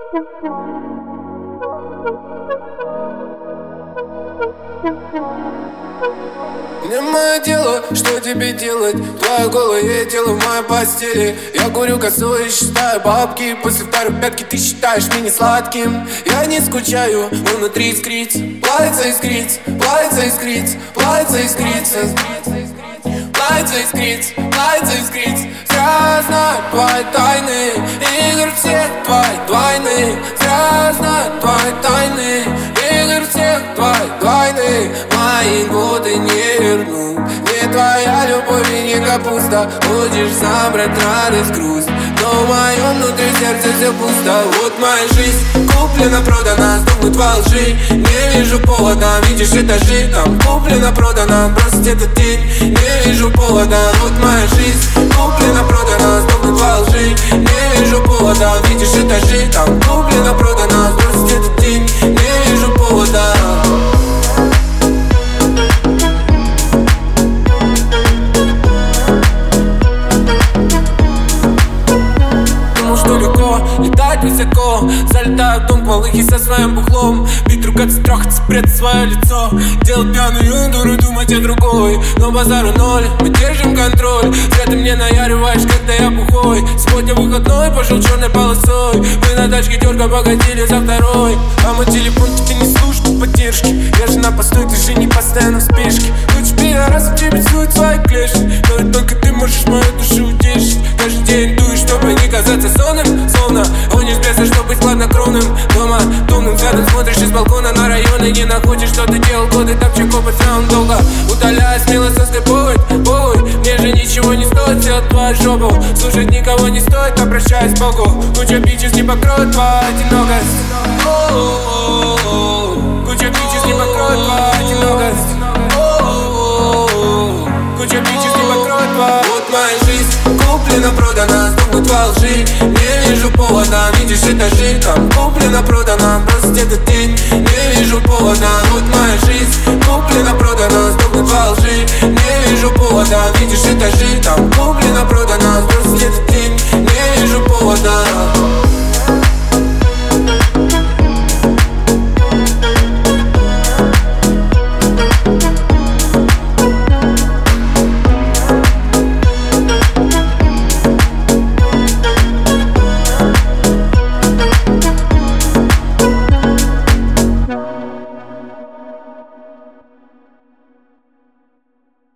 Не мое дело, что тебе делать. Твое голое тело в моей постели. Я курю косу и считаю бабки. После второй пятки ты считаешь меня сладким. Я не скучаю, но внутри искрится. Плавится искрится, плавится искрится, плавится искрится, плавится искрится, плавится искрится. Зря знаю твои тайны, игр всех твои двойны. Зря знаю твои тайны, игр всех твои двойны. Мои годы не верну. Не твоя любовь и не капуста. Будешь забрать радость, грусть, но в моем внутри сердце все пусто. Вот моя жизнь куплена, продана, сдохнуть во лжи. Не вижу повода, видишь этажи. Там куплена, продана, бросить этот день. Не вижу повода, вот моя жизнь куплена, продана, сдохнуть во лжи. Не вижу повода, видишь этажи. Там куплена, продана, бросить этот день. Не вижу повода. Что легко, летать высоко. Залетаю в дом малыхи со своим бухлом. Бить, ругаться, трахаться, прятать свое лицо. Делать пьяную дуру, думать о другой. Но базару ноль, мы держим контроль. Зря ты мне наяриваешь, когда я бухой. Сегодня выходной, пошел черной полосой. Мы на тачке дерга погодили за второй. А мой телефон тебе не служит поддержки. Я же на постой, ты же не постоянно в спешке. Лучше пидорасов тебе сует свои клешни. Но ведь только ты можешь мою душу утешить. Каждый день дуешь, чтобы не казаться сонным. Словно гонишь беса, чтобы быть хладнокровным. Дома томным взглядом смотришь из балкона на район и не находишь, что ты делал годы. Так чеко пацан долго удаляя смело со скайповой. Мне же ничего не стоит сделать твою жопу. Слушать никого не стоит, обращаясь к Богу. Куча бичес не покроет твою одинокость. Куча бичес не покроет твою одинокость. Куча бичес не покроет твою. Вот моя жизнь куплена, продана, сдохнуть во лжи. Не вижу повода, видишь этажи. Там куплена, продана, бросить этот день. Не вижу повода, вот моя жизнь куплена, продана, сдохнуть во лжи. Не вижу повода, видишь этажи. Там